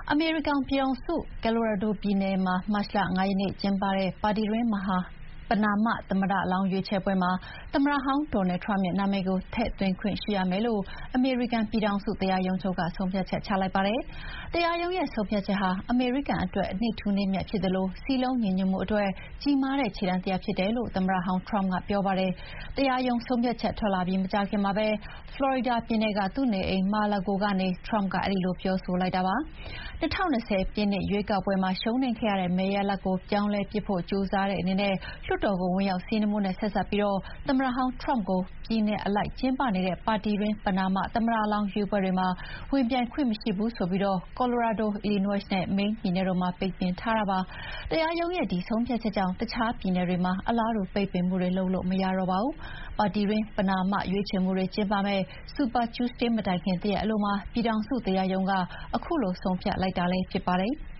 အမေရိကန်ပြည်ထောင်စုကယ်လိုရာဒိုပြည်နယ်မှာမတ်လ 5 ရက်နေ့ကျင်းပတဲ့ပါတီတွင်းပဏာမသမ္မတလောင်းရွေးချယ်ပွဲမှာသမ္မတဟောင်းဒေါ်နယ်ထရမ့်ရဲ့နာမည်ကိုထည့်သွင်းခွင့်ရှိရမယ်လို့အမေရိကန်ပြည်ထောင်စုတရားရုံးချုပ်ကဆုံးဖြတ်ချက်ချလိုက်ပါတယ်။တရားရုံးရဲ့ဆုံးဖြတ်ချက်ဟာအမေရိကန်အတွက်နေ့ထူးနေ့မြတ်ဖြစ်သလိုစည်းလုံးညီညွတ်မှုအတွက်ကြီးမားတဲ့ခြေလှမ်းတစ်ရပ်ဖြစ်တယ်လို့သမ္မတဟောင်းထရမ့်ကပြောပါတယ်။တရားရုံးဆုံးဖြတ်ချက်ထွက်လာပြီးမကြာခင်မှာပဲဖလော်ရီဒါပြည်နယ်ကသူ့နေအိမ်Mar-a-Lagoကနေထရမ့်ကအဲဒီလိုပြောဆိုလိုက်တာပါ။ 2020 ပြည့်နှစ်ရွေးကောက်ပွဲမှာရှုံးနိမ့်ခဲ့ရတဲ့မဲရလဒ်ကိုပြောင်းလဲပစ်ဖို့ကြိုးစားတဲ့အနေနဲ့လွှတ်တော်ကိုဝင်ရောက်စီးနင်းမှုနဲ့ဆက်စပ်ပြီးသမ္မတဟောင်းထရမ့်ကိုပြည်နယ်အလိုက်ကျင်းပနေတဲ့ပါတီတွင်းပဏာမသမ္မတလောင်းရွေးပွဲတွေမှာဝင်ပြိုင်ခွင့်မရှိဘူးဆိုပြီးကော်လိုရာဒို၊ အီလီနွိုက်နဲ့မိန်းပြည်နယ်တို့မှာပိတ်ပင်ထားတာပါ။တရားရုံးရဲ့ဒီဆုံးဖြတ်ချက်ကြောင့်တခြားပြည်နယ်တွေမှာအလားတူပိတ်ပင်မှုတွေလုပ်လို့မရတော့ပါဘူး။ပါတီတွင်းပဏာမရွေးချယ်မှုတွေကျင်းပမယ့် Super Tuesday မတိုင်ခင်တရက်အလိုမှာပြည်ထောင်စုတရားရုံးကခုလိုဆုံးဖြတ်လိုက်တာလည်းဖြစ်ပါတယ်။